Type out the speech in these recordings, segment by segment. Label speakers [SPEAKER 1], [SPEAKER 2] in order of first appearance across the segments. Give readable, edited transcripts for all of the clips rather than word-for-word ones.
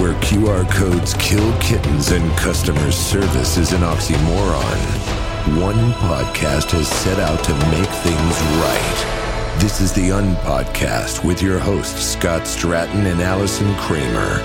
[SPEAKER 1] where QR codes kill kittens and customer service is an oxymoron, one podcast has set out to make things right. This is the Unpodcast with your hosts, Scott Stratton and Allison Kramer.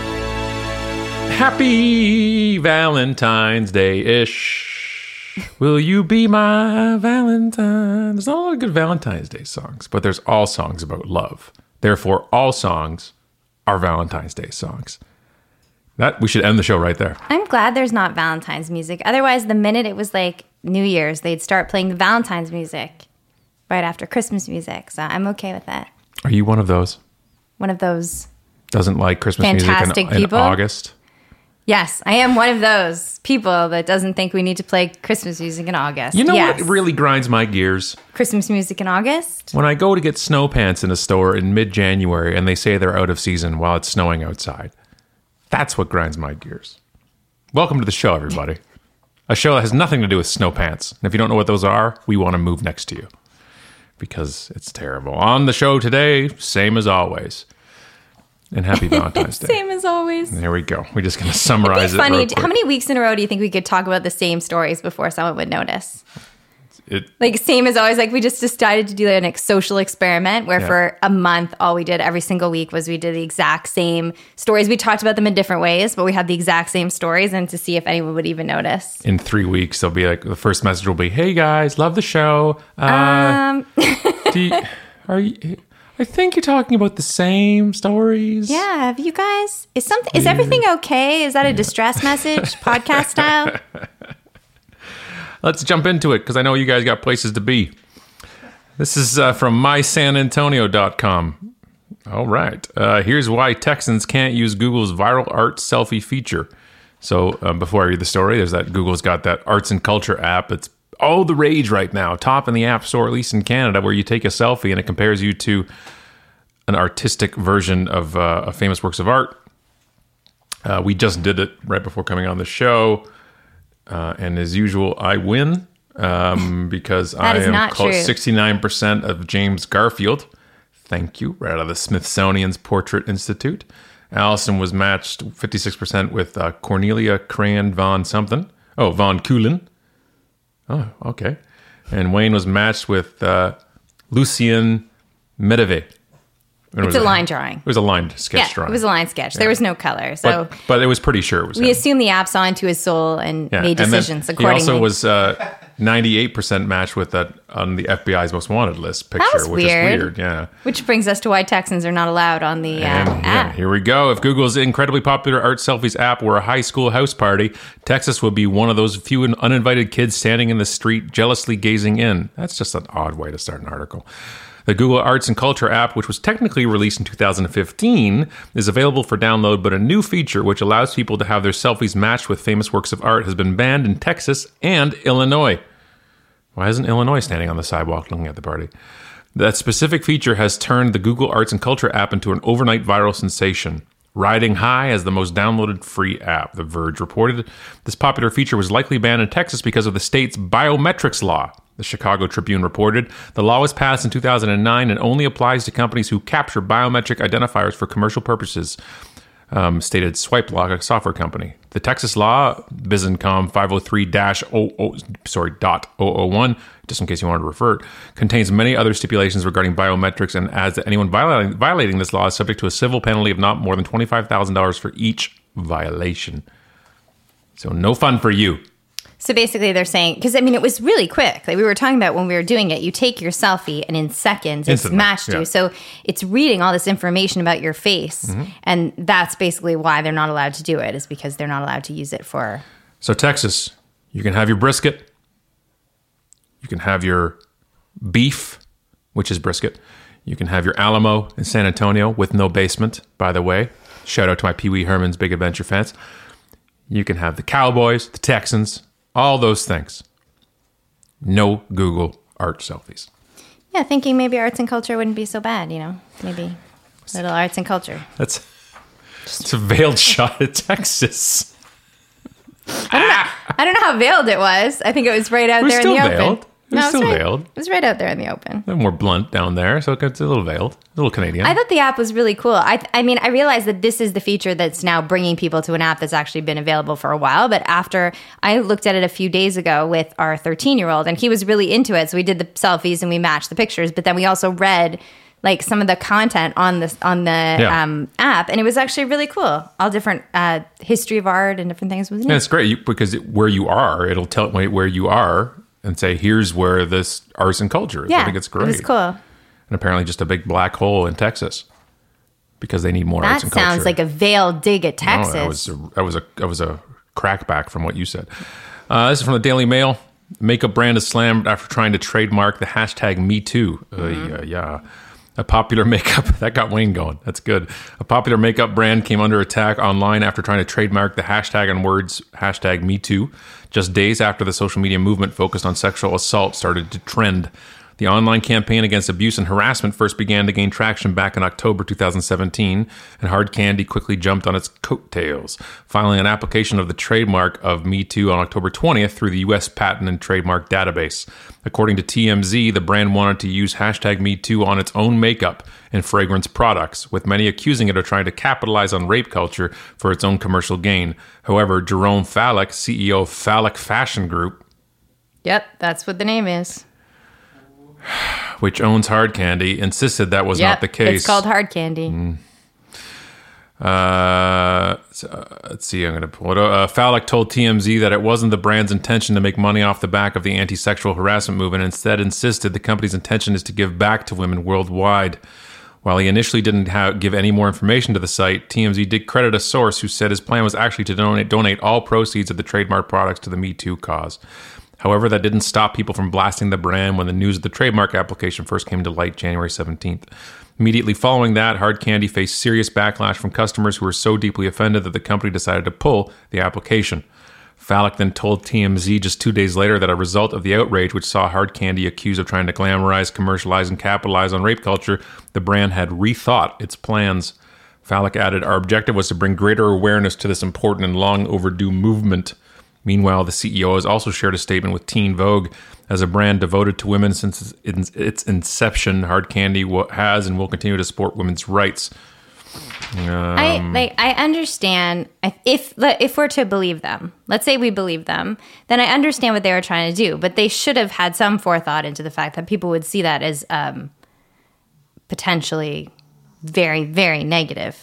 [SPEAKER 2] Happy Valentine's Day-ish. Will you be my Valentine? There's not a lot of good Valentine's Day songs, but there's all songs about love. Therefore, all songs are Valentine's Day songs. That we should end the show right there.
[SPEAKER 3] I'm glad there's not Valentine's music. Otherwise, the minute it was like New Year's, they'd start playing the Valentine's music right after Christmas music. So I'm okay with that.
[SPEAKER 2] Are you one of those?
[SPEAKER 3] One of those
[SPEAKER 2] Doesn't like Christmas
[SPEAKER 3] fantastic
[SPEAKER 2] music in
[SPEAKER 3] people?
[SPEAKER 2] August?
[SPEAKER 3] Yes, I am one of those people that doesn't think we need to play Christmas music in August.
[SPEAKER 2] You know
[SPEAKER 3] yes.
[SPEAKER 2] what really grinds my gears?
[SPEAKER 3] Christmas music in August?
[SPEAKER 2] When I go to get snow pants in a store in mid-January and they say they're out of season while it's snowing outside. That's what grinds my gears. Welcome to the show, everybody. A show that has nothing to do with snow pants. And if you don't know what those are, we want to move next to you. Because it's terrible. On the show today, same as always. And happy Valentine's Day.
[SPEAKER 3] Same as always.
[SPEAKER 2] There we go. We're just going to summarize
[SPEAKER 3] It'd be funny.
[SPEAKER 2] it real quick.
[SPEAKER 3] How many weeks in a row do you think we could talk about the same stories before someone would notice? Like, same as always. Like, we just decided to do an social experiment where for a month, all we did every single week was we did the exact same stories. We talked about them in different ways, but we had the exact same stories, and to see if anyone would even notice.
[SPEAKER 2] In 3 weeks, they'll be like, the first message will be, hey guys, love the show. I think you're talking about the same stories.
[SPEAKER 3] Yeah, have you guys? Is everything okay? Is that a distress message, podcast style?
[SPEAKER 2] Let's jump into it because I know you guys got places to be. This is from mysanantonio.com. All right. Here's why Texans can't use Google's viral art selfie feature. So before I read the story, there's that Google's got that arts and culture app. It's all the rage right now, top in the App Store, at least in Canada, where you take a selfie and it compares you to an artistic version of famous works of art. We just did it right before coming on the show. And as usual, I win because I am close 69% of James Garfield. Thank you. Right out of the Smithsonian's Portrait Institute. Allison was matched 56% with Cornelia Crayon von something. Oh, von Keulen. Oh, okay. And Wayne was matched with Lucien Medeve.
[SPEAKER 3] It's a line drawing.
[SPEAKER 2] It was a line sketch drawing.
[SPEAKER 3] It was a line sketch. There was no color. So,
[SPEAKER 2] but it was pretty sure it was
[SPEAKER 3] we
[SPEAKER 2] him.
[SPEAKER 3] assumed the app saw into his soul and made decisions accordingly.
[SPEAKER 2] He also was 98% matched with that on the FBI's Most Wanted list picture,
[SPEAKER 3] that was
[SPEAKER 2] which
[SPEAKER 3] weird.
[SPEAKER 2] is weird. Yeah.
[SPEAKER 3] Which brings us to why Texans are not allowed on the app.
[SPEAKER 2] Yeah, here we go. If Google's incredibly popular art selfies app were a high school house party, Texas would be one of those few uninvited kids standing in the street jealously gazing in. That's just an odd way to start an article. The Google Arts and Culture app, which was technically released in 2015, is available for download, but a new feature which allows people to have their selfies matched with famous works of art has been banned in Texas and Illinois. Why isn't Illinois standing on the sidewalk looking at the party? That specific feature has turned the Google Arts and Culture app into an overnight viral sensation, riding high as the most downloaded free app. The Verge reported this popular feature was likely banned in Texas because of the state's biometrics law. The Chicago Tribune reported the law was passed in 2009 and only applies to companies who capture biometric identifiers for commercial purposes, stated SwipeLock, a software company. The Texas law, BizIncom 503-001, just in case you wanted to refer it, contains many other stipulations regarding biometrics and adds that anyone violating this law is subject to a civil penalty of not more than $25,000 for each violation. So no fun for you.
[SPEAKER 3] So basically they're saying, because I mean, it was really quick. Like we were talking about when we were doing it, you take your selfie and in seconds it's matched you. So it's reading all this information about your face. Mm-hmm. And that's basically why they're not allowed to do it, is because they're not allowed to use it for.
[SPEAKER 2] So Texas, you can have your brisket. You can have your beef, which is brisket. You can have your Alamo in San Antonio with no basement, by the way. Shout out to my Pee Wee Herman's Big Adventure fans. You can have the Cowboys, the Texans, all those things. No Google art selfies.
[SPEAKER 3] Yeah, thinking maybe arts and culture wouldn't be so bad, you know? Maybe a little arts and culture.
[SPEAKER 2] It's a veiled shot at Texas.
[SPEAKER 3] I don't know how veiled it was. I think it was right out there in the open.
[SPEAKER 2] It's still veiled.
[SPEAKER 3] It was right out there in the open.
[SPEAKER 2] They're more blunt down there, so it's a little veiled, a little Canadian.
[SPEAKER 3] I thought the app was really cool. I mean, I realized that this is the feature that's now bringing people to an app that's actually been available for a while. But after I looked at it a few days ago with our 13-year-old, and he was really into it. So we did the selfies and we matched the pictures. But then we also read like some of the content on the app, and it was actually really cool. All different history of art and different things.
[SPEAKER 2] And it's great because where you are, it'll tell where you are. And say, here's where this arts and culture is.
[SPEAKER 3] Yeah,
[SPEAKER 2] I think it's great.
[SPEAKER 3] It was cool.
[SPEAKER 2] And apparently just a big black hole in Texas because they need more arts and culture.
[SPEAKER 3] That sounds like a veiled dig at Texas.
[SPEAKER 2] No, that was a crackback from what you said. This is from the Daily Mail. Makeup brand is slammed after trying to trademark the hashtag MeToo. Yeah. A popular makeup, that got Wayne going. That's good. A popular makeup brand came under attack online after trying to trademark the hashtag and words hashtag MeToo, just days after the social media movement focused on sexual assault started to trend. The online campaign against abuse and harassment first began to gain traction back in October 2017, and Hard Candy quickly jumped on its coattails, filing an application of the trademark of MeToo on October 20th through the U.S. Patent and Trademark Database. According to TMZ, the brand wanted to use hashtag MeToo on its own makeup and fragrance products, with many accusing it of trying to capitalize on rape culture for its own commercial gain. However, Jerome Fallick, CEO of Fallick Fashion Group...
[SPEAKER 3] Yep, that's what the name is.
[SPEAKER 2] Which owns Hard Candy, insisted that was not the case.
[SPEAKER 3] It's called Hard Candy.
[SPEAKER 2] Let's see, I'm going to pull it up. Fallick told TMZ that it wasn't the brand's intention to make money off the back of the anti-sexual harassment movement. Instead, insisted the company's intention is to give back to women worldwide. While he initially didn't give any more information to the site, TMZ did credit a source who said his plan was actually to donate all proceeds of the trademark products to the Me Too cause. However, that didn't stop people from blasting the brand when the news of the trademark application first came to light January 17th. Immediately following that, Hard Candy faced serious backlash from customers who were so deeply offended that the company decided to pull the application. Fallick then told TMZ just 2 days later that a result of the outrage, which saw Hard Candy accused of trying to glamorize, commercialize, and capitalize on rape culture, the brand had rethought its plans. Fallick added, "Our objective was to bring greater awareness to this important and long overdue movement." Meanwhile, the CEO has also shared a statement with Teen Vogue. As a brand devoted to women since its inception, Hard Candy has and will continue to support women's rights.
[SPEAKER 3] I understand if we're to believe them. Let's say we believe them, then I understand what they were trying to do. But they should have had some forethought into the fact that people would see that as potentially very, very negative.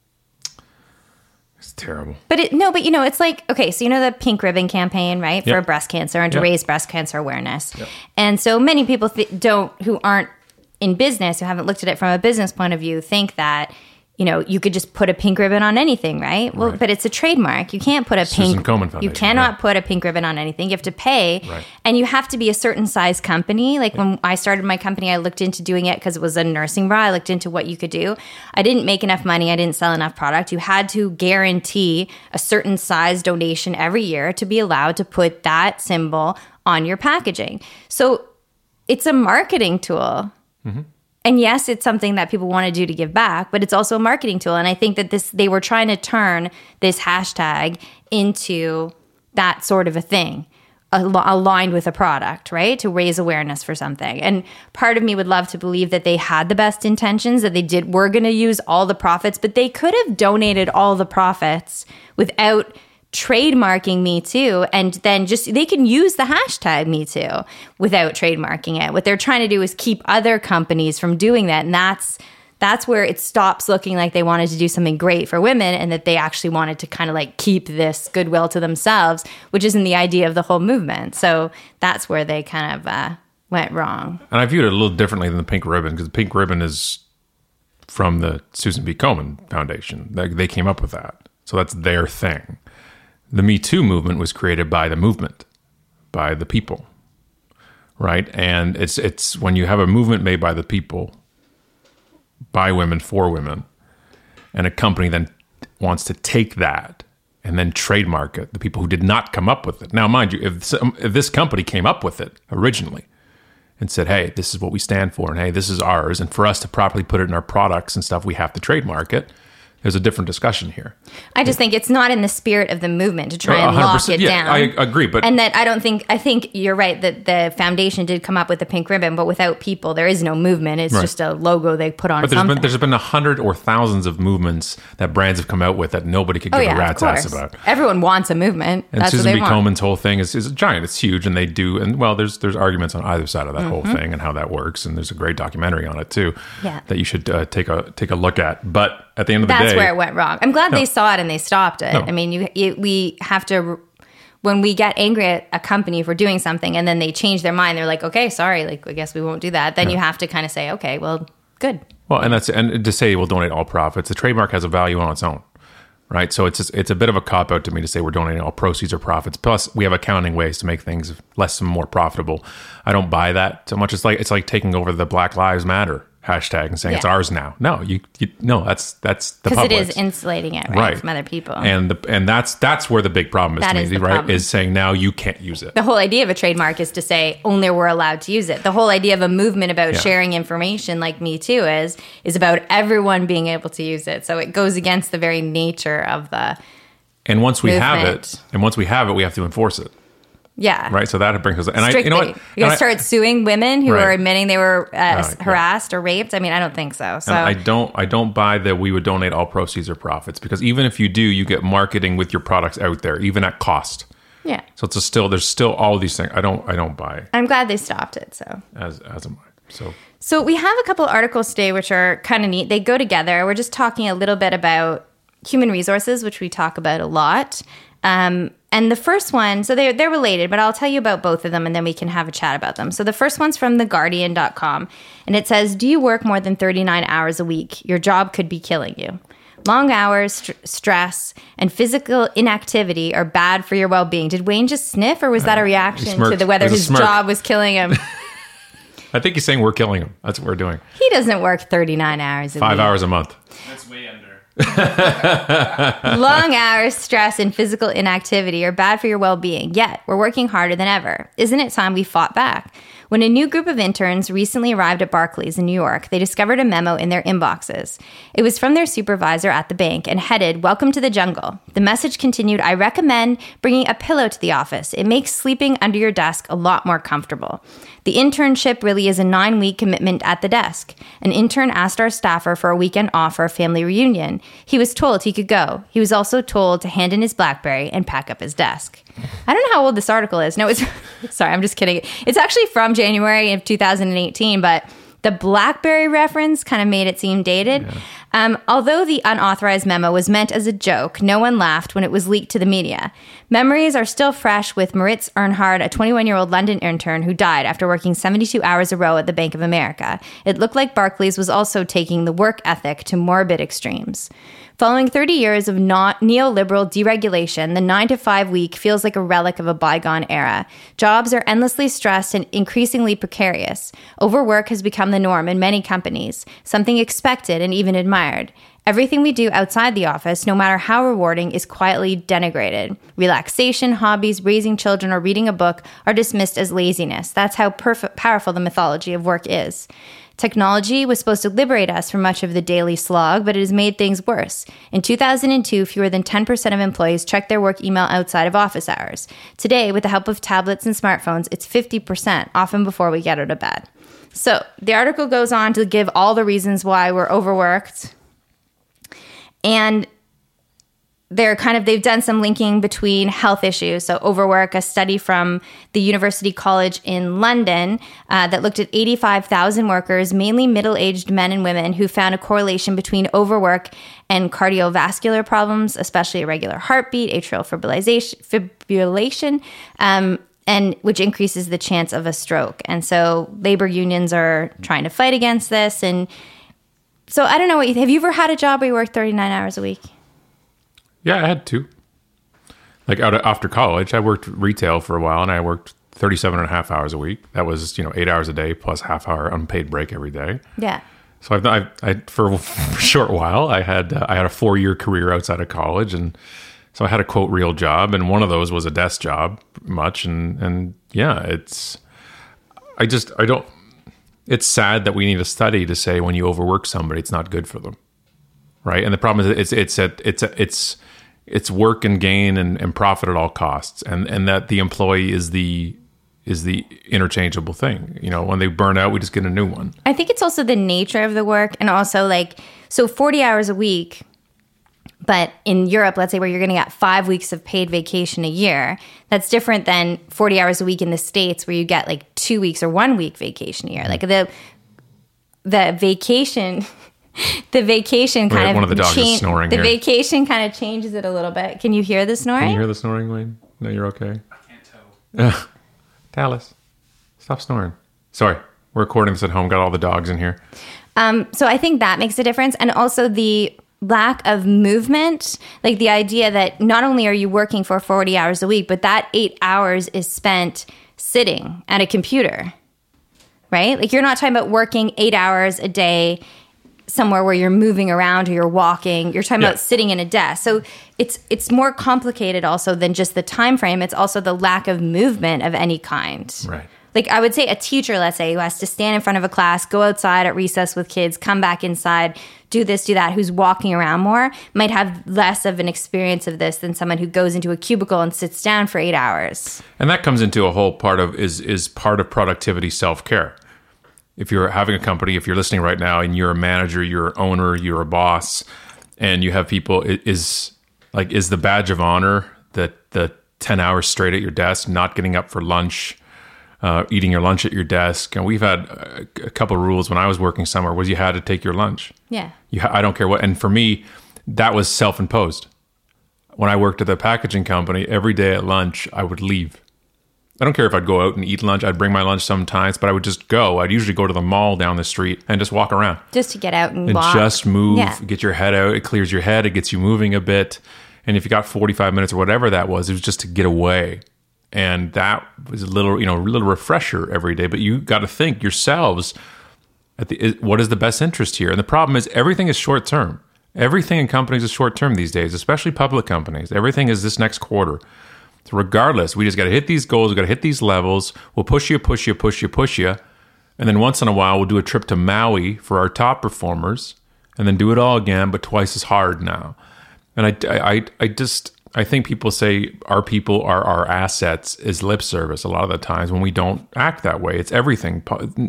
[SPEAKER 2] It's terrible.
[SPEAKER 3] But it's like, okay, so the pink ribbon campaign, right, for breast cancer and to raise breast cancer awareness. Yep. And so many people who aren't in business, who haven't looked at it from a business point of view, think that, you could just put a pink ribbon on anything, right? Well, but it's a trademark. You can't put you cannot put a pink ribbon on anything. You have to pay, and you have to be a certain size company. Like when I started my company, I looked into doing it because it was a nursing bra. I looked into what you could do. I didn't make enough money. I didn't sell enough product. You had to guarantee a certain size donation every year to be allowed to put that symbol on your packaging. So it's a marketing tool. Mm-hmm. And yes, it's something that people want to do to give back, but it's also a marketing tool. And I think that they were trying to turn this hashtag into that sort of a thing, aligned with a product, right? To raise awareness for something. And part of me would love to believe that they had the best intentions, that were going to use all the profits, but they could have donated all the profits without trademarking Me Too, and then they can use the hashtag Me Too without trademarking it. What they're trying to do is keep other companies from doing that, and that's where it stops looking like they wanted to do something great for women, and that they actually wanted to kind of like keep this goodwill to themselves, which isn't the idea of the whole movement. So that's where they kind of went wrong.
[SPEAKER 2] And I viewed it a little differently than the pink ribbon, because the pink ribbon is from the Susan B. Komen Foundation. They came up with that, so that's their thing. The Me Too movement was created by the movement, by the people, right? And it's when you have a movement made by the people, by women, for women, and a company then wants to take that and then trademark it, the people who did not come up with it. Now, mind you, if this company came up with it originally and said, hey, this is what we stand for, and hey, this is ours, and for us to properly put it in our products and stuff, we have to trademark it, there's a different discussion here.
[SPEAKER 3] I just think it's not in the spirit of the movement to try and lock it down.
[SPEAKER 2] I agree, but
[SPEAKER 3] and that I think you're right that the foundation did come up with the pink ribbon, but without people, there is no movement. It's just a logo they put on. But
[SPEAKER 2] there's been 100 or thousands of movements that brands have come out with that nobody could give a rat's ass about.
[SPEAKER 3] Everyone wants a movement.
[SPEAKER 2] And
[SPEAKER 3] that's
[SPEAKER 2] Susan
[SPEAKER 3] what
[SPEAKER 2] B.
[SPEAKER 3] they want.
[SPEAKER 2] Komen's whole thing is giant. It's huge, and they do. And well, there's arguments on either side of that whole thing and how that works. And there's a great documentary on it too that you should take a look at. But at the end of the day,
[SPEAKER 3] that's where it went wrong. I'm glad they saw it and they stopped it. I mean, we have to, when we get angry at a company for doing something and then they change their mind, they're like, okay, sorry, like I guess we won't do that. Then you have to kind of say, okay, well, good.
[SPEAKER 2] Well, and to say we'll donate all profits, the trademark has a value on its own, right? So it's a bit of a cop out to me to say we're donating all proceeds or profits. Plus, we have accounting ways to make things less and more profitable. I don't buy that so much. It's like taking over the Black Lives Matter hashtag and saying it's ours now. No, no, that's the public.
[SPEAKER 3] Because it is insulating it right from other people.
[SPEAKER 2] And that's where the big problem is
[SPEAKER 3] that
[SPEAKER 2] to
[SPEAKER 3] is
[SPEAKER 2] me, right?
[SPEAKER 3] Problem.
[SPEAKER 2] Is saying now you can't use it.
[SPEAKER 3] The whole idea of a trademark is to say only we're allowed to use it. The whole idea of a movement about sharing information like Me Too is about everyone being able to use it. So it goes against the very nature of the
[SPEAKER 2] And once we
[SPEAKER 3] movement.
[SPEAKER 2] have it, we have to enforce it.
[SPEAKER 3] Yeah.
[SPEAKER 2] Right. So that brings us. And
[SPEAKER 3] strictly.
[SPEAKER 2] you know what?
[SPEAKER 3] You're going to start suing women who are admitting they were
[SPEAKER 2] yeah.
[SPEAKER 3] harassed or raped. I mean, I don't think so. So
[SPEAKER 2] and I don't buy that we would donate all proceeds or profits, because even if you do, you get marketing with your products out there, even at cost.
[SPEAKER 3] Yeah.
[SPEAKER 2] So there's still all these things. I don't buy.
[SPEAKER 3] I'm glad they stopped it. So
[SPEAKER 2] as am I.
[SPEAKER 3] So we have a couple articles today which are kind of neat. They go together. We're just talking a little bit about human resources, which we talk about a lot. And the first one, so they're related, but I'll tell you about both of them and then we can have a chat about them. So the first one's from theguardian.com, and it says, do you work more than 39 hours a week? Your job could be killing you. Long hours, stress, and physical inactivity are bad for your well-being. Did Wayne just sniff, or was that a reaction to whether his job was killing him?
[SPEAKER 2] I think he's saying we're killing him. That's what we're doing.
[SPEAKER 3] He doesn't work 39 hours a week.
[SPEAKER 2] 5 hours a month.
[SPEAKER 4] That's way under.
[SPEAKER 3] Long hours, stress, and physical inactivity are bad for your well-being, yet we're working harder than ever. Isn't it time we fought back? When a new group of interns recently arrived at Barclays in New York, they discovered a memo in their inboxes. It was from their supervisor at the bank and headed, "Welcome to the jungle." The message continued, "I recommend bringing a pillow to the office. It makes sleeping under your desk a lot more comfortable." The internship really is a 9-week commitment at the desk. An intern asked our staffer for a weekend off for a family reunion. He was told he could go. He was also told to hand in his BlackBerry and pack up his desk. I don't know how old this article is. No, it's sorry, I'm just kidding. It's actually from January of 2018, but the BlackBerry reference kind of made it seem dated. Yeah. Although the unauthorized memo was meant as a joke, no one laughed when it was leaked to the media. Memories are still fresh with Maritz Earnhardt, a 21-year-old London intern who died after working 72 hours a row at the Bank of America. It looked like Barclays was also taking the work ethic to morbid extremes. Following 30 years of neoliberal deregulation, the 9-to-5 week feels like a relic of a bygone era. Jobs are endlessly stressed and increasingly precarious. Overwork has become the norm in many companies, something expected and even admired. Everything we do outside the office, no matter how rewarding, is quietly denigrated. Relaxation, hobbies, raising children, or reading a book are dismissed as laziness. That's how powerful the mythology of work is. Technology was supposed to liberate us from much of the daily slog, but it has made things worse. In 2002, fewer than 10% of employees checked their work email outside of office hours. Today, with the help of tablets and smartphones, it's 50%, often before we get out of bed. So the article goes on to give all the reasons why we're overworked. And they've done some linking between health issues. So overwork, a study from the University College in London that looked at 85,000 workers, mainly middle-aged men and women, who found a correlation between overwork and cardiovascular problems, especially irregular heartbeat, atrial fibrillation, and which increases the chance of a stroke. And so labor unions are trying to fight against this. And so I don't know, have you ever had a job where you work 39 hours a week?
[SPEAKER 2] Yeah, I had two. Like after college, I worked retail for a while, and I worked 37 and a half hours a week. That was, 8 hours a day plus half-hour unpaid break every day.
[SPEAKER 3] Yeah.
[SPEAKER 2] So I for a short while, I had a 4-year career outside of college, and so I had a quote real job, and one of those was a desk job, much, and yeah, it's sad that we need a study to say when you overwork somebody, it's not good for them. right? And the problem is it's work and gain and profit at all costs, and that the employee is the interchangeable thing. When they burn out, we just get a new one.
[SPEAKER 3] I think it's also the nature of the work, and also 40 hours a week. But in Europe, let's say where you're going to get 5 weeks of paid vacation a year, that's different than 40 hours a week in the States where you get 2 weeks or 1 week vacation a year. The vacation, kind of
[SPEAKER 2] one of the dogs is snoring.
[SPEAKER 3] The
[SPEAKER 2] here.
[SPEAKER 3] vacation kind of changes it a little bit. Can you hear the snoring?
[SPEAKER 2] Can you hear the snoring, Wayne? No, you're okay. I can't tell. Dallas, stop snoring. Sorry, we're recording this at home. Got all the dogs in here.
[SPEAKER 3] So I think that makes a difference, and also the lack of movement, the idea that not only are you working for 40 hours a week, but that 8 hours is spent sitting at a computer, right? You're not talking about working 8 hours a day somewhere where you're moving around or you're walking. You're talking about sitting in a desk. So it's more complicated also than just the time frame. It's also the lack of movement of any kind.
[SPEAKER 2] Right.
[SPEAKER 3] I would say a teacher, let's say, who has to stand in front of a class, go outside at recess with kids, come back inside, do this, do that, who's walking around more, might have less of an experience of this than someone who goes into a cubicle and sits down for 8 hours.
[SPEAKER 2] And that comes into a whole part of is part of productivity self-care. If you're having a company, if you're listening right now and you're a manager, you're an owner, you're a boss, and you have people, is the badge of honor that the 10 hours straight at your desk, not getting up for lunch, eating your lunch at your desk. And we've had a couple of rules when I was working somewhere was you had to take your lunch.
[SPEAKER 3] Yeah.
[SPEAKER 2] I don't care what. And for me, that was self-imposed. When I worked at the packaging company, every day at lunch, I would leave. I don't care if I'd go out and eat lunch. I'd bring my lunch sometimes, but I would just go. I'd usually go to the mall down the street and just walk around.
[SPEAKER 3] Just to get out and walk.
[SPEAKER 2] Just move, get your head out. It clears your head. It gets you moving a bit. And if you got 45 minutes or whatever that was, it was just to get away. And that was a little refresher every day. But you got to think yourselves, what is the best interest here? And the problem is everything is short term. Everything in companies is short term these days, especially public companies. Everything is this next quarter. So regardless, we just got to hit these goals. We got to hit these levels. We'll push you. And then once in a while, we'll do a trip to Maui for our top performers and then do it all again, but twice as hard now. And I think people say our people are our assets is lip service a lot of the times when we don't act that way. It's everything.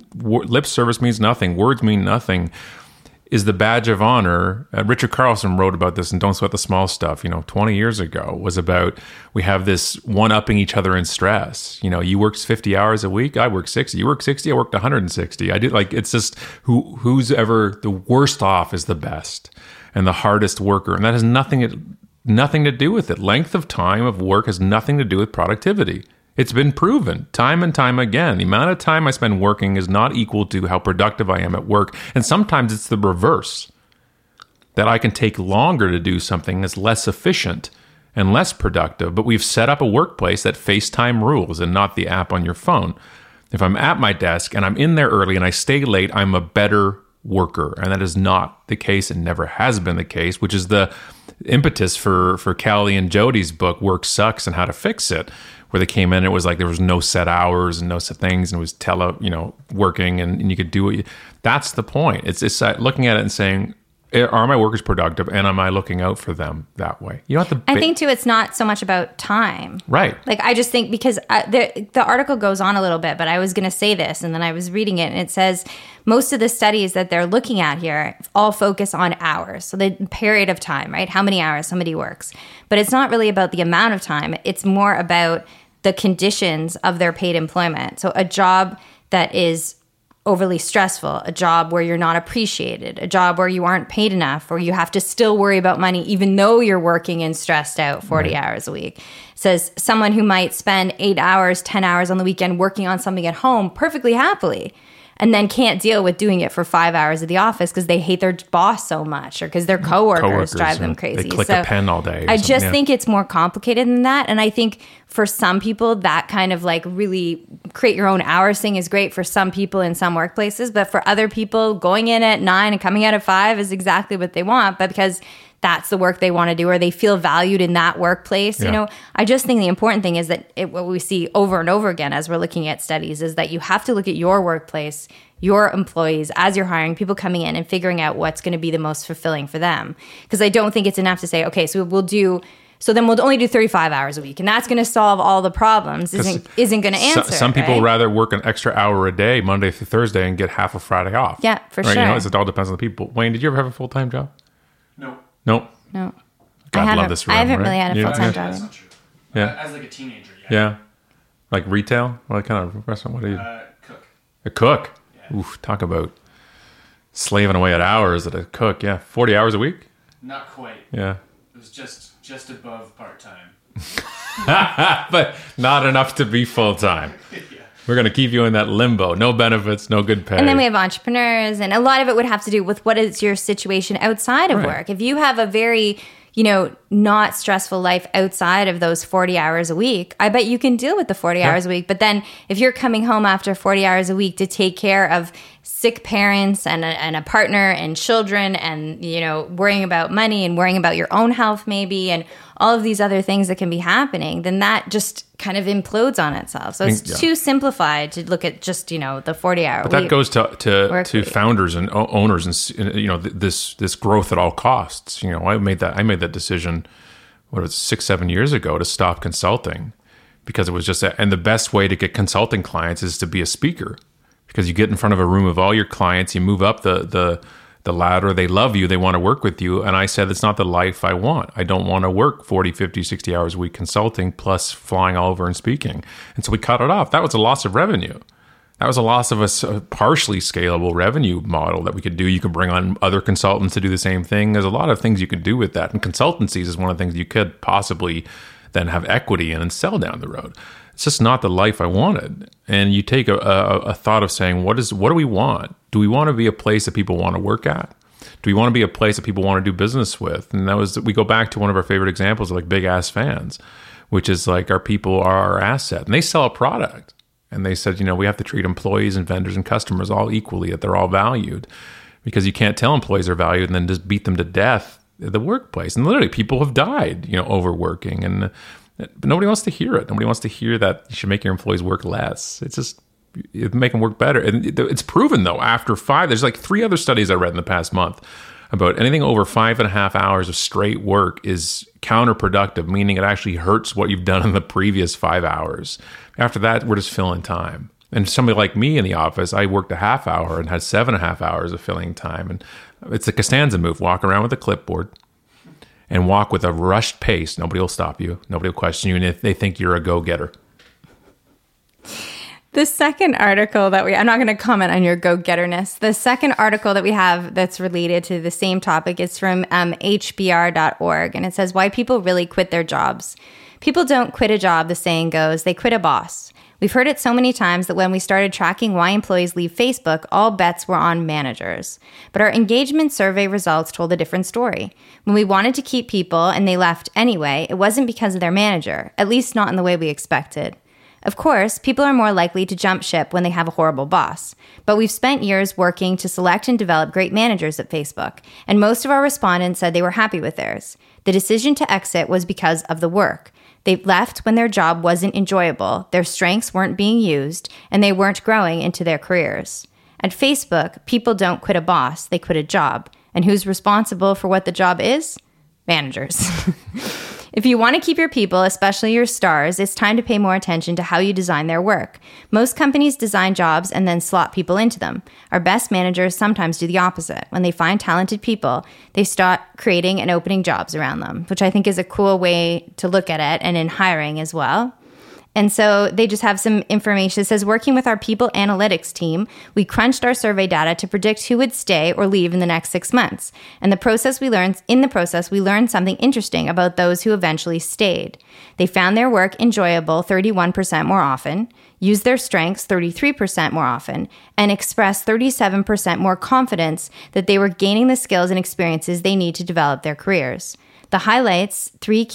[SPEAKER 2] Lip service means nothing. Words mean nothing. Is the badge of honor. Richard Carlson wrote about this in Don't Sweat the Small Stuff, 20 years ago, was about we have this one-upping each other in stress. You worked 50 hours a week, I worked 60. You worked 60, I worked 160. I did it's just who's ever the worst off is the best and the hardest worker. And that has nothing to do with it. Length of time of work has nothing to do with productivity. It's been proven time and time again. The amount of time I spend working is not equal to how productive I am at work. And sometimes it's the reverse, that I can take longer to do something that's less efficient and less productive. But we've set up a workplace that FaceTime rules and not the app on your phone. If I'm at my desk and I'm in there early and I stay late, I'm a better worker. And that is not the case and never has been the case, which is the impetus for Callie and Jody's book, Work Sucks and How to Fix It, where they came in, it was there was no set hours and no set things, and it was working, and you could do it. That's the point. It's looking at it and saying, are my workers productive, and am I looking out for them that way? You don't have to.
[SPEAKER 3] I think too, it's not so much about time,
[SPEAKER 2] right?
[SPEAKER 3] I just think because the article goes on a little bit, but I was going to say this, and then I was reading it, and it says most of the studies that they're looking at here all focus on hours, so the period of time, right? How many hours somebody works, but it's not really about the amount of time. It's more about the conditions of their paid employment. So a job that is overly stressful, a job where you're not appreciated, a job where you aren't paid enough, or you have to still worry about money even though you're working and stressed out 40 hours a week. It says someone who might spend 8 hours, 10 hours on the weekend working on something at home perfectly happily, and then can't deal with doing it for 5 hours at the office because they hate their boss so much or because their coworkers drive them crazy.
[SPEAKER 2] They click a pen all day.
[SPEAKER 3] I just think it's more complicated than that. And I think for some people, that kind of really create your own hours thing is great for some people in some workplaces. But for other people, going in at 9 and coming out at 5 is exactly what they want. But because that's the work they want to do, or they feel valued in that workplace.
[SPEAKER 2] Yeah.
[SPEAKER 3] You know, I just think the important thing is that what we see over and over again as we're looking at studies is that you have to look at your workplace, your employees, as you're hiring people coming in and figuring out what's going to be the most fulfilling for them. Because I don't think it's enough to say, okay, so then we'll only do 35 hours a week, and that's going to solve all the problems. Isn't going to answer.
[SPEAKER 2] Some people rather work an extra hour a day, Monday through Thursday, and get half a Friday off.
[SPEAKER 3] Yeah, for
[SPEAKER 2] right?
[SPEAKER 3] sure.
[SPEAKER 2] You know, it all depends on the people. Wayne, did you ever have a full-time job?
[SPEAKER 4] No.
[SPEAKER 2] No. God, love this room.
[SPEAKER 3] I haven't
[SPEAKER 2] right?
[SPEAKER 3] really had a full-time job.
[SPEAKER 4] That's not true.
[SPEAKER 2] Yeah.
[SPEAKER 4] As like a teenager,
[SPEAKER 2] Yeah. Like retail? What kind of restaurant? What are you?
[SPEAKER 4] Cook.
[SPEAKER 2] A cook?
[SPEAKER 4] Yeah.
[SPEAKER 2] Oof, talk about slaving away at hours at a cook. Yeah. 40 hours a week?
[SPEAKER 4] Not quite.
[SPEAKER 2] Yeah.
[SPEAKER 4] It was just above part-time.
[SPEAKER 2] But not enough to be full-time.
[SPEAKER 4] Yeah.
[SPEAKER 2] We're going to keep you in that limbo. No benefits, no good pay.
[SPEAKER 3] And then we have entrepreneurs, and a lot of it would have to do with what is your situation outside of work. If you have a very, not stressful life outside of those 40 hours a week, I bet you can deal with the 40 hours a week. But then if you're coming home after 40 hours a week to take care of sick parents and a partner and children and, worrying about money and worrying about your own health maybe and all of these other things that can be happening, then that just kind of implodes on itself. So it's too simplified to look at just, the 40-hour week.
[SPEAKER 2] But that goes to founders and owners and, this growth at all costs. I made that decision, 6-7 years ago, to stop consulting because it was just and the best way to get consulting clients is to be a speaker, because you get in front of a room of all your clients, you move up the ladder, they love you, they want to work with you. And I said, it's not the life I want. I don't want to work 40, 50, 60 hours a week consulting plus flying all over and speaking. And so we cut it off. That was a loss of revenue. That was a loss of a partially scalable revenue model that we could do. You can bring on other consultants to do the same thing. There's a lot of things you could do with that. And consultancies is one of the things you could possibly then have equity in and sell down the road. It's just not the life I wanted. And you take a thought of saying, what do we want? Do we want to be a place that people want to work at? Do we want to be a place that people want to do business with? And we go back to one of our favorite examples of like Big Ass Fans, which is like our people are our asset. And they sell a product. And they said, we have to treat employees and vendors and customers all equally, that they're all valued, because you can't tell employees are valued and then just beat them to death at the workplace. And literally people have died, overworking, and but nobody wants to hear it. Nobody wants to hear that you should make your employees work less. It's just make them work better. And it's proven, though, after 5, there's like 3 other studies I read in the past month about anything over 5.5 hours of straight work is counterproductive, meaning it actually hurts what you've done in the previous 5 hours. After that, we're just filling time. And somebody like me in the office, I worked a half hour and had 7.5 hours of filling time. And it's a Costanza move. Walk around with a clipboard and walk with a rushed pace. Nobody will stop you. Nobody will question you. And if they think you're a go-getter.
[SPEAKER 3] The second article I'm not going to comment on your go-getterness. The second article that we have that's related to the same topic is from HBR.org. And it says, why people really quit their jobs. People don't quit a job, the saying goes, they quit a boss. We've heard it so many times that when we started tracking why employees leave Facebook, all bets were on managers. But our engagement survey results told a different story. When we wanted to keep people and they left anyway, it wasn't because of their manager, at least not in the way we expected. Of course, people are more likely to jump ship when they have a horrible boss. But we've spent years working to select and develop great managers at Facebook, and most of our respondents said they were happy with theirs. The decision to exit was because of the work. They left when their job wasn't enjoyable, their strengths weren't being used, and they weren't growing into their careers. At Facebook, people don't quit a boss, they quit a job. And who's responsible for what the job is? Managers. If you want to keep your people, especially your stars, it's time to pay more attention to how you design their work. Most companies design jobs and then slot people into them. Our best managers sometimes do the opposite. When they find talented people, they start creating and opening jobs around them, which I think is a cool way to look at it, and in hiring as well. And so they just have some information. It says, working with our people analytics team, we crunched our survey data to predict who would stay or leave in the next 6 months. And in the process, we learned something interesting about those who eventually stayed. They found their work enjoyable 31% more often, used their strengths 33% more often, and expressed 37% more confidence that they were gaining the skills and experiences they need to develop their careers. The highlights 3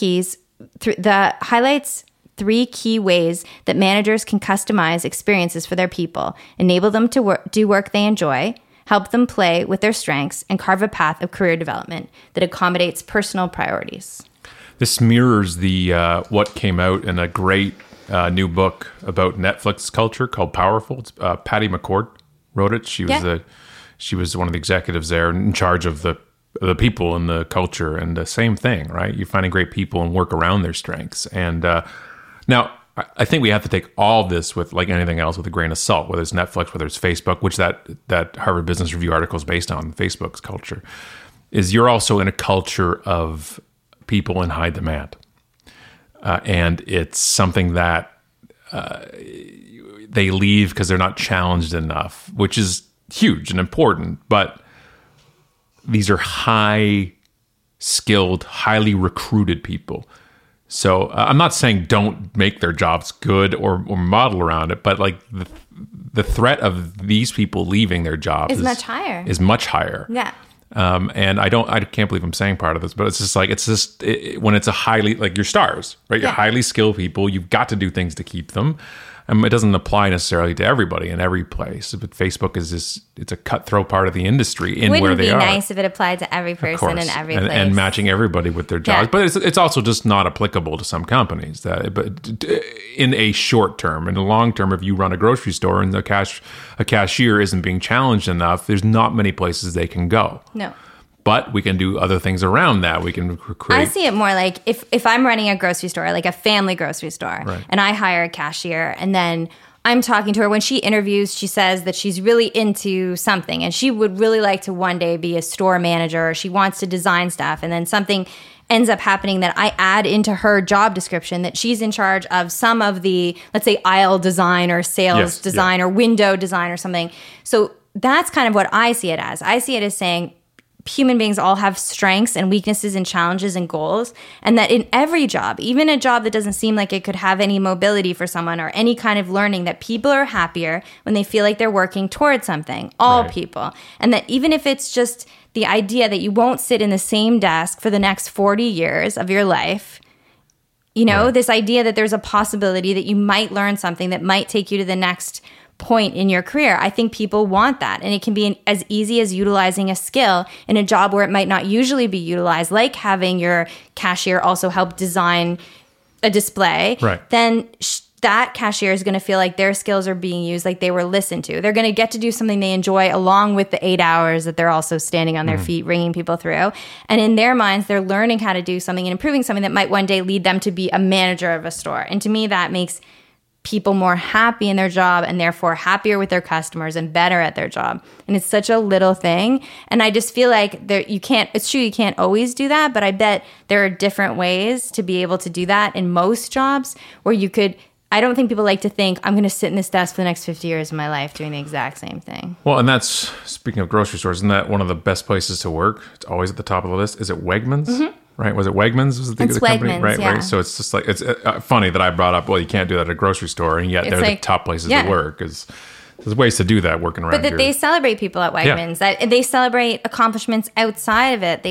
[SPEAKER 3] key ways that managers can customize experiences for their people, enable them to do work they enjoy, help them play with their strengths, and carve a path of career development that accommodates personal priorities.
[SPEAKER 2] This mirrors the what came out in a great new book about Netflix culture called Powerful. It's, Patty McCord wrote it. She was one of the executives there in charge of the people and the culture, and the same thing, right? You're finding great people and work around their strengths. And now I think we have to take all this with, like anything else, with a grain of salt, whether it's Netflix, whether it's Facebook, which that Harvard Business Review article is based on, Facebook's culture, is you're also in a culture of people in high demand. And it's something that they leave because they're not challenged enough, which is huge and important. But these are high skilled, highly recruited people. So I'm not saying don't make their jobs good or model around it, but like the threat of these people leaving their jobs
[SPEAKER 3] is much higher.
[SPEAKER 2] Is much higher.
[SPEAKER 3] Yeah.
[SPEAKER 2] And I can't believe I'm saying part of this, but it's just like, when it's a highly, like your stars, right? You're highly skilled people. You've got to do things to keep them. It doesn't apply necessarily to everybody in every place, but Facebook is it's a cutthroat part of the industry in where they are.
[SPEAKER 3] Wouldn't be nice if it applied to every person in every place.
[SPEAKER 2] And matching everybody with their jobs. But it's also just not applicable to some companies. But in a short term, in the long term, if you run a grocery store and a cashier isn't being challenged enough, there's not many places they can go.
[SPEAKER 3] No.
[SPEAKER 2] But we can do other things around that. We can create.
[SPEAKER 3] I see it more like if I'm running a grocery store, like a family grocery store,
[SPEAKER 2] right,
[SPEAKER 3] and I hire a cashier, and then I'm talking to her. When she interviews, she says that she's really into something, and she would really like to one day be a store manager, or she wants to design stuff, and then something ends up happening that I add into her job description that she's in charge of some of the, let's say, aisle design or sales design or window design or something. So that's kind of what I see it as. I see it as saying, human beings all have strengths and weaknesses and challenges and goals, and that in every job, even a job that doesn't seem like it could have any mobility for someone or any kind of learning, that people are happier when they feel like they're working towards something, all
[SPEAKER 2] right,
[SPEAKER 3] people. And that even if it's just the idea that you won't sit in the same desk for the next 40 years of your life, you know, right, this idea that there's a possibility that you might learn something that might take you to the next point in your career. I think people want that. And it can be as easy as utilizing a skill in a job where it might not usually be utilized, like having your cashier also help design a display.
[SPEAKER 2] Right.
[SPEAKER 3] Then that cashier is going to feel like their skills are being used, like they were listened to. They're going to get to do something they enjoy along with the 8 hours that they're also standing on their feet, ringing people through. And in their minds, they're learning how to do something and improving something that might one day lead them to be a manager of a store. And to me, that makes people more happy in their job and therefore happier with their customers and better at their job. And it's such a little thing. And I just feel like it's true, you can't always do that, but I bet there are different ways to be able to do that in most jobs where you could. I don't think people like to think, I'm going to sit in this desk for the next 50 years of my life doing the exact same thing.
[SPEAKER 2] Well, and that's, speaking of grocery stores, isn't that one of the best places to work? It's always at the top of the list. Is it Wegmans? Mm-hmm. Right? Was it Wegmans? Was the company?
[SPEAKER 3] Wegmans,
[SPEAKER 2] right,
[SPEAKER 3] yeah.
[SPEAKER 2] right. So it's just like, it's funny that I brought up, well, you can't do that at a grocery store, and yet they're like, the top places to work. There's ways to do that working around
[SPEAKER 3] But that
[SPEAKER 2] here.
[SPEAKER 3] they celebrate people at Wegmans, that they celebrate accomplishments outside of it.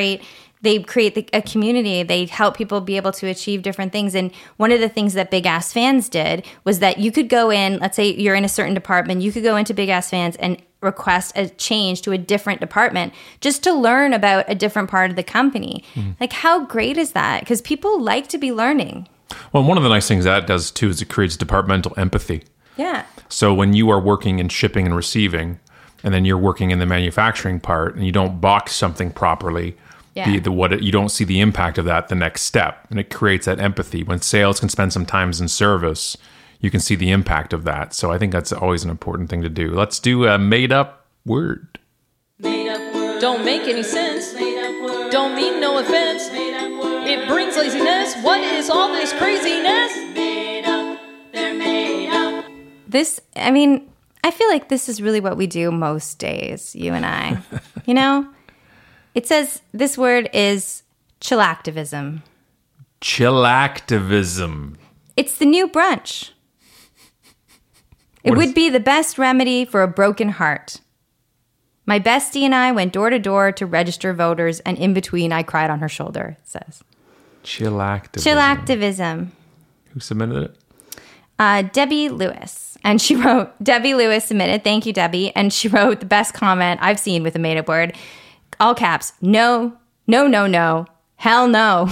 [SPEAKER 3] They create a community. They help people be able to achieve different things. And one of the things that Big Ass Fans did was that you could go in, let's say you're in a certain department, you could go into Big Ass Fans and request a change to a different department just to learn about a different part of the company. Mm-hmm. Like, how great is that? Because people like to be learning.
[SPEAKER 2] Well, one of the nice things that does too is it creates departmental empathy.
[SPEAKER 3] Yeah.
[SPEAKER 2] So when you are working in shipping and receiving, and then you're working in the manufacturing part, and you don't box something properly, you don't see the impact of that the next step, and it creates that empathy. When sales can spend some time in service, you can see the impact of that. So I think that's always an important thing to do. Let's do a made-up word.
[SPEAKER 5] Made up word. Don't make any sense. Made up word. Don't mean no offense. Made up word. It brings laziness. What is all this craziness? Made up. They're made up.
[SPEAKER 3] I feel like this is really what we do most days, you and I. You know? It says this word is chillactivism.
[SPEAKER 2] Chillactivism.
[SPEAKER 3] It's the new brunch. It would be the best remedy for a broken heart. My bestie and I went door to door to register voters, and in between, I cried on her shoulder, it says.
[SPEAKER 2] Chillactivism.
[SPEAKER 3] Chillactivism.
[SPEAKER 2] Who submitted it?
[SPEAKER 3] Debbie Lewis. And she wrote, Debbie Lewis submitted. Thank you, Debbie. And she wrote the best comment I've seen with a made-up word. All caps. No, no, no, no. Hell no.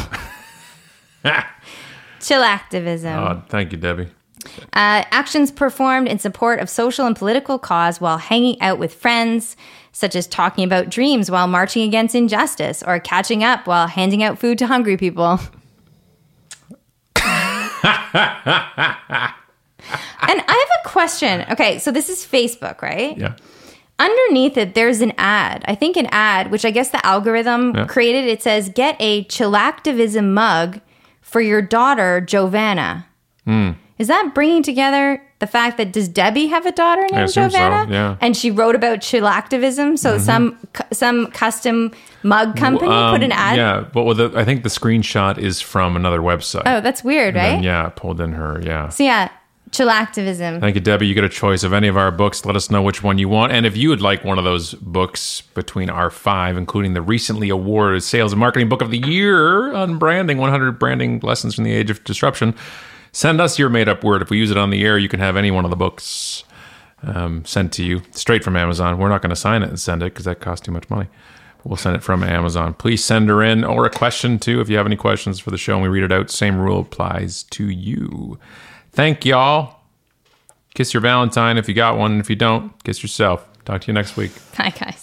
[SPEAKER 3] Chill activism.
[SPEAKER 2] Oh, thank you, Debbie.
[SPEAKER 3] Actions performed in support of social and political cause while hanging out with friends, such as talking about dreams while marching against injustice or catching up while handing out food to hungry people. And I have a question. Okay, so this is Facebook, right?
[SPEAKER 2] Yeah.
[SPEAKER 3] Underneath it, there's an ad. I think an ad, which I guess the algorithm created. It says, get a Chillactivism mug for your daughter, Jovanna. Is that bringing together the fact that, does Debbie have a daughter named Jovanna?
[SPEAKER 2] So, yeah.
[SPEAKER 3] And she wrote about Chillactivism, so some custom mug company put an ad?
[SPEAKER 2] Yeah, but I think the screenshot is from another website.
[SPEAKER 3] Oh, that's weird, right?
[SPEAKER 2] And then, pulled in her,
[SPEAKER 3] So yeah, Chillactivism.
[SPEAKER 2] Thank you, Debbie. You get a choice of any of our books. Let us know which one you want. And if you would like one of those books between our 5, including the recently awarded Sales and Marketing Book of the Year on branding, 100 branding lessons from the age of disruption, send us your made-up word. If we use it on the air, you can have any one of the books sent to you straight from Amazon. We're not going to sign it and send it because that costs too much money. We'll send it from Amazon. Please send her in, or a question too. If you have any questions for the show and we read it out, same rule applies to you. Thank y'all. Kiss your Valentine if you got one. If you don't, kiss yourself. Talk to you next week.
[SPEAKER 3] Bye, guys.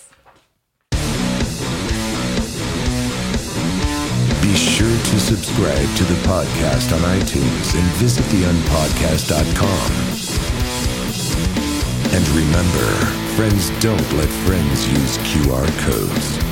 [SPEAKER 1] Be sure to subscribe to the podcast on iTunes and visit theunpodcast.com. And remember, friends don't let friends use QR codes.